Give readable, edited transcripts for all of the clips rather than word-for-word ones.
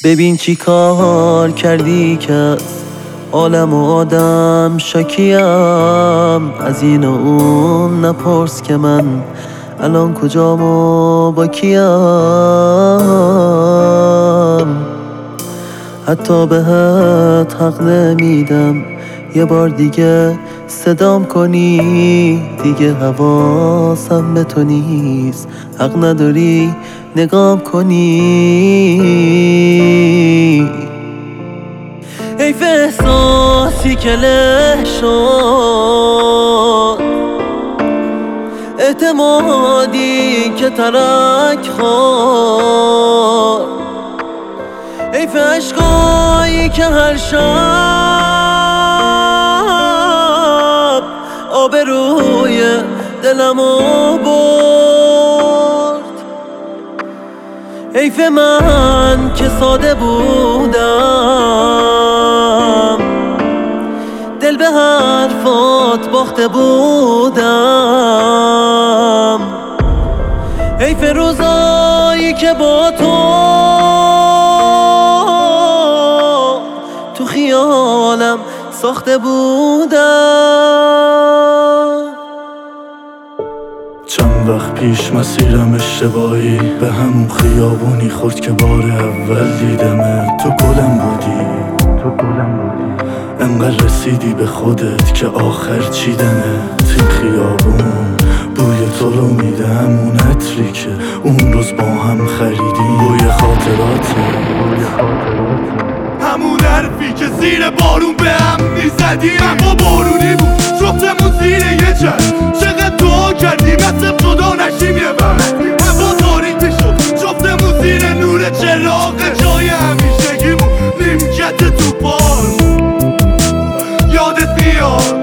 ببین چی کار کردی که از عالم و آدم شکیم. از این و اون نپرس که من الان کجام و با کیم. حتی بهت حق نمیدم یه بار دیگه صدام کنی. دیگه حواسم به تو نیست، حق نداری نگام کنی. حیف احساسی که له شد، اعتمادی که ترک خورد. حیف عشقایی که هر شب آبروی دلمو برد. حیف من که ساده بودم، دل به حرفات باخته بودم. حیف روزایی که با تو خیالم ساخته بودم. چند وقت پیش مسیرم اشتباهی به همون خیابونی خورد که بار اول دیدمه. تو گلم بودی انقدر رسیدی به خودت که آخر چیدمت. این خیابون بوی تو رو میده، همون عطری که اون روز با هم خریدیم. بوی خاطراته همون حرفی که زیر بارون به هم میزدیم. اما بارونی بود جفتمون زیر یه چشم. چقدر دعا کردیم مثل خدا نشیم یه وقت. هوا تاریک شد جفتمون زیر نور چراغ جای همیشگیمون نیمکت تو پارک. یادت میاد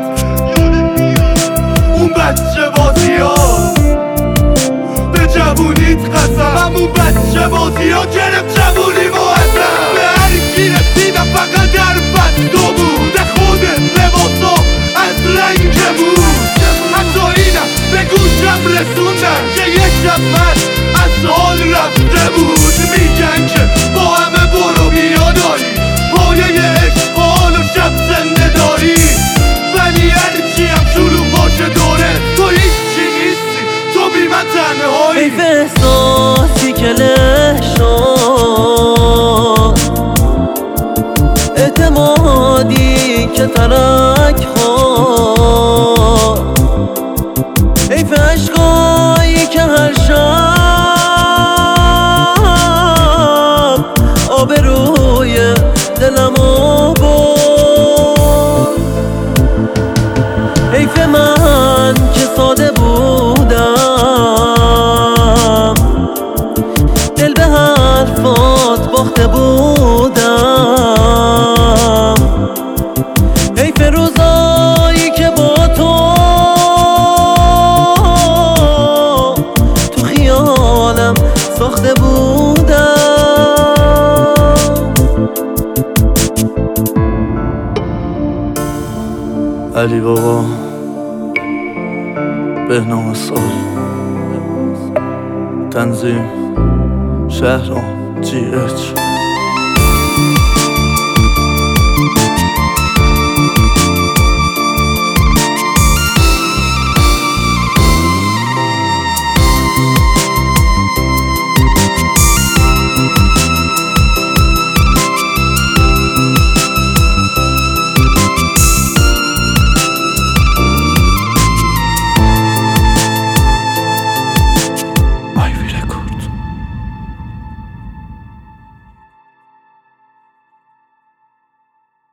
اون بچه بازی ها، به جوونیت قسم. همون بچه بازی ها گرفت جوونی ما ازم. به هر کی رسیدم فقط در بستا بود، خود لباسا از رنگ بود. حتی اینم به گوشم رسوندن که یک شب من از حال رفته بود. میگن که با همه برو بیا داری، پایه عشق حال و شب زنده داری. ولی هرچی هم شروع باشه دوره تو هیچی نیستی، تو بی من تنهایی. حیف احساسی که له شد، اعتمادی که ترک خورد. حیف عشقایی که هر شب آبروی دلمو برد. حیف من که ساده بودم، دل به حرفات باخته بودم. حیف روزایی که با تو خیالم ساخته بودم. علی بابا، بهنام سال، تنظیم شهرام GH.